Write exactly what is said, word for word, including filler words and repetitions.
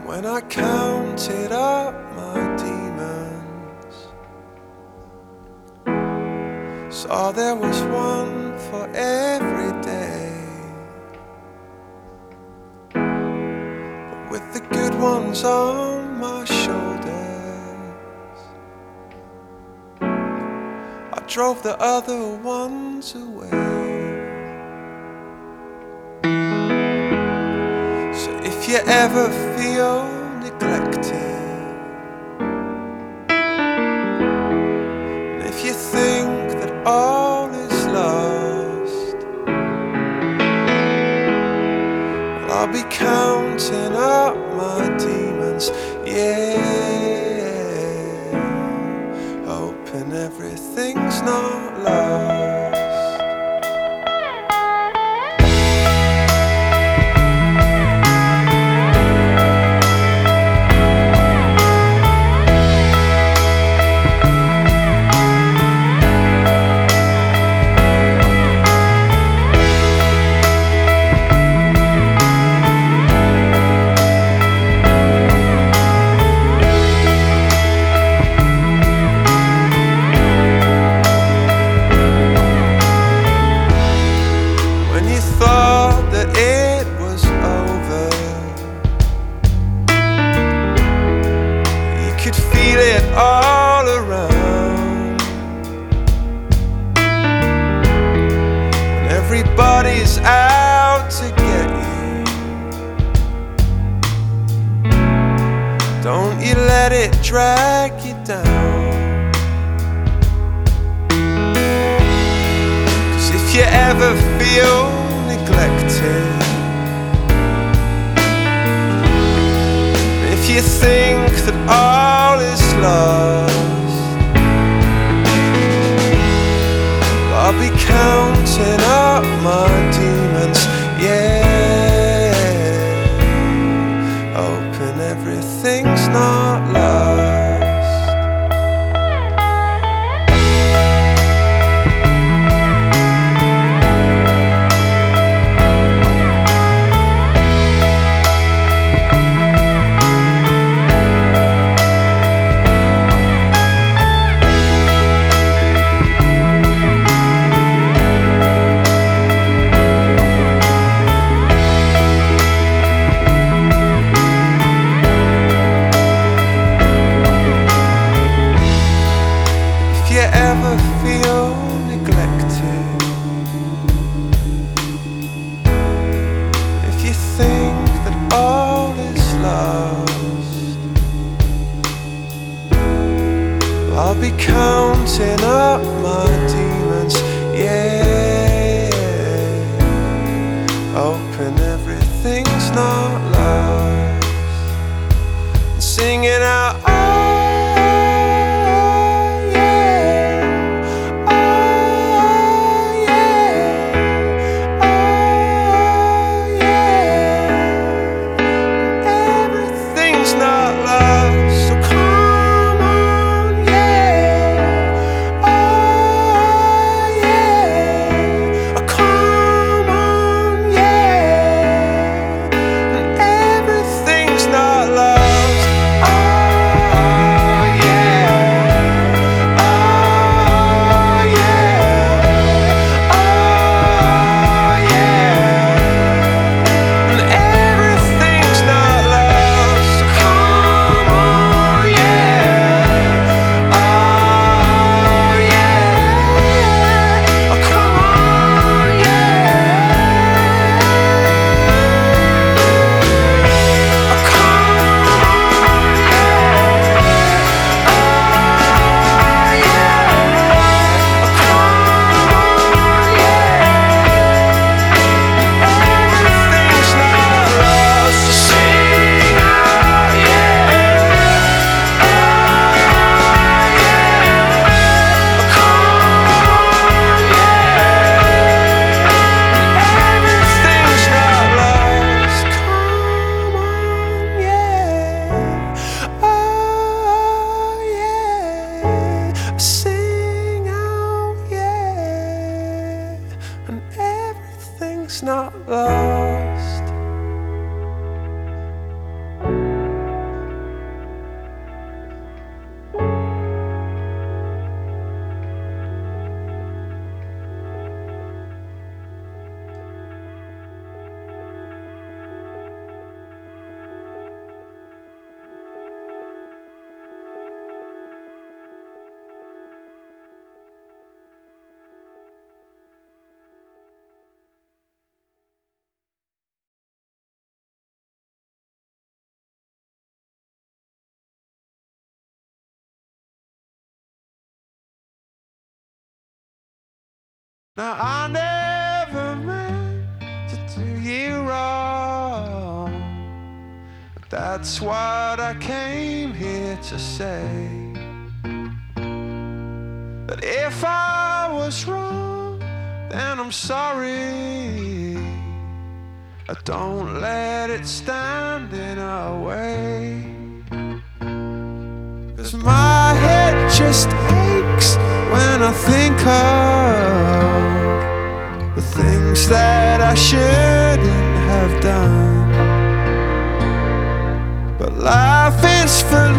When I counted up my demons, saw there was one for every day, but with the good ones on my shoulders, I drove the other ones away. So if you ever feel neglected, and if you think that all is lost, well, I'll be counting up my demons, yeah, hoping everything's not lost. Feel it all around, and everybody's out to get you. Don't you let it drag you down, 'cause if you ever feel neglected, if you think that all is lost, I'll be counting up my demons, yeah, hoping everything's not lost. If you ever feel neglected, if you think that all is lost, I'll be counting up my demons, yeah, hoping everything's not lost, and singing out, oh, not lost, so come on, yeah, oh yeah, oh, come on, yeah, and everything's not lost, oh Now I never meant to do you wrong, but that's what I came here to say. But if I was wrong, then I'm sorry. I don't let it stand in our way. 'Cause my head just aches when I think of the things that I shouldn't have done. But life is full